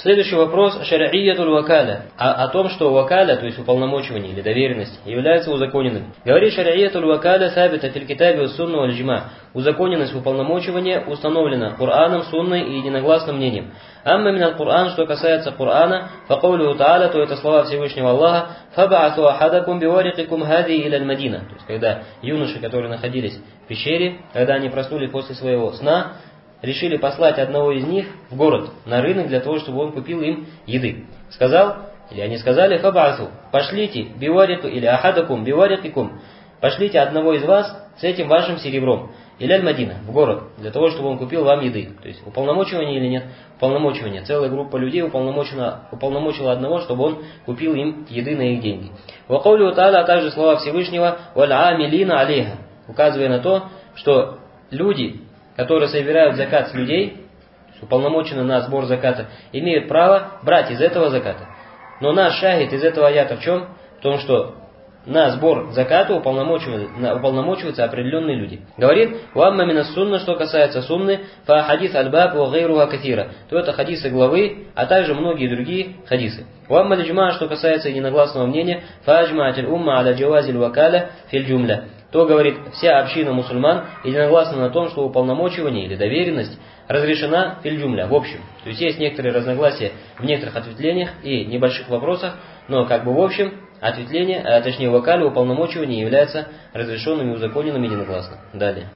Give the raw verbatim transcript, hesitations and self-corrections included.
Следующий вопрос. Шари'иятуль вакаля. О, о том, что вакаля, то есть уполномочивание или доверенность, является узаконенным. Говорит шари'иятуль вакаля сабита фил китаби ва сунна валь иджма. Узаконенность уполномочивания установлена Кораном, Сунной и единогласным мнением. Амма минал Коран, что касается Корана, факаулюху та'аля, то это слова Всевышнего Аллаха, фаба'ату ахадакум биварикикум хади иля мадина. То есть когда юноши, которые находились в пещере, когда они проснулись после своего сна, решили послать одного из них в город, на рынок, для того, чтобы он купил им еды. Сказал, или они сказали, фаба'ату, пошлите биварику или ахадакум биварикикум, пошлите одного из вас с этим вашим серебром. Иляль Мадина, в город, для того, чтобы он купил вам еды. То есть уполномочивание или нет? Уполномочивание. Целая группа людей уполномочила, уполномочила одного, чтобы он купил им еды на их деньги. Вакаулю та'аля, а также слова Всевышнего, валь амилина алейха, указывая на то, что люди, которые собирают закат с людей, уполномочены на сбор заката, имеют право брать из этого заката. Но наш шахид из этого аята в чем? В том, что на сбор заката уполномочиваются, уполномочиваются определенные люди. Говорит, «Уамма мина сунна», что касается сунны, «Фа хадис аль-баб ва гайруха кафира», то это хадисы главы, а также многие другие хадисы. «Уамма лиджма», что касается единогласного мнения, «Фа аджма'атиль умма аля джавазиль вакаля филь джумля», то, говорит, вся община мусульман единогласна на том, что уполномочивание или доверенность разрешена филь джумля, в общем. То есть есть некоторые разногласия в некоторых ответвлениях и небольших вопросах, но как бы в общем ответвление, а точнее вакаль, уполномочивание является разрешенным и узаконенным единогласно. Далее.